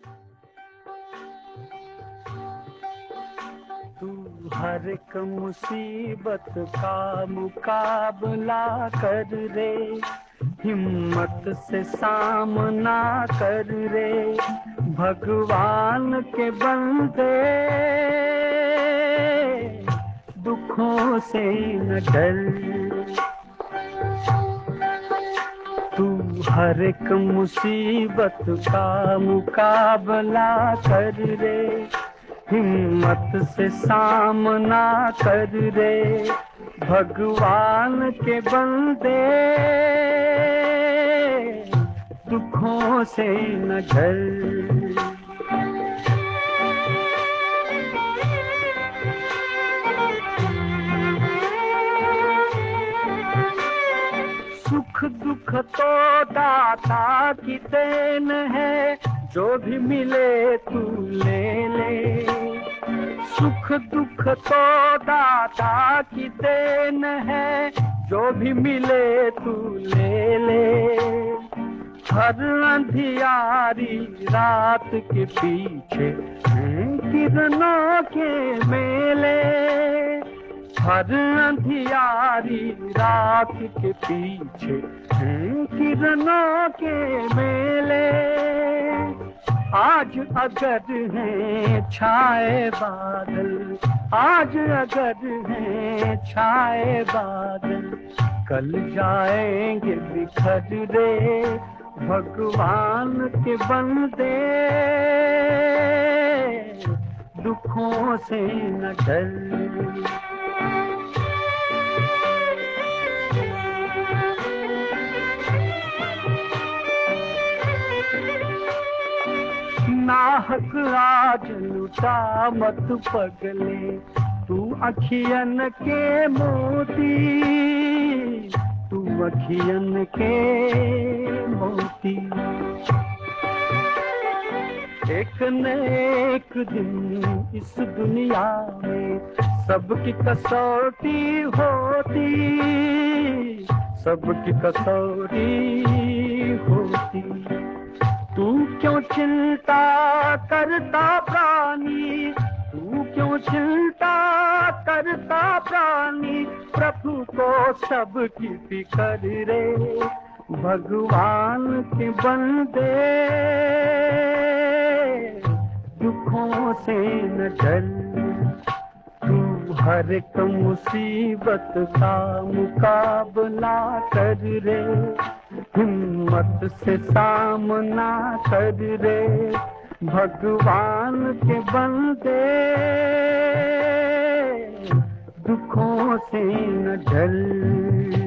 तू हर एक मुसीबत का मुकाबला कर रे, हिम्मत से सामना कर रे, भगवान के बंदे दुखों से न डर। तू हर एक मुसीबत का मुकाबला कर रे, हिम्मत से सामना कर रे, भगवान के बंदे दुखों से न डर। सुख दुख तो दाता की देन है, जो भी मिले तू ले ले। सुख दुख तो दाता की देन है, जो भी मिले तू ले ले। हर अंधियारी रात के पीछे हैं किरणों के मेले, हर अंधियारी रात के पीछे हैं किरणों के मेले। आज अगर हैं छाए बादल, आज अगर हैं छाए बादल, कल जाएंगे बिखर रे, भगवान के बंदे दुखों से न डर। नाहक आज लुटा मत पगले, तू अखियन के मोती, तू अखियन के मोती। एक न एक दिन इस दुनिया में सबकी कसौटी होती, सबकी कसौटी होती। तू क्यों चिंता करता प्राणी, तू क्यों चिंता करता प्राणी, प्रभु को सबकी फिक्र रे, भगवान के बंदे दुखों से न डर। तू हर एक मुसीबत का मुकाबला कर रे, हिम्मत से सामना कर रे, भगवान के बंदे दुखों से न डर।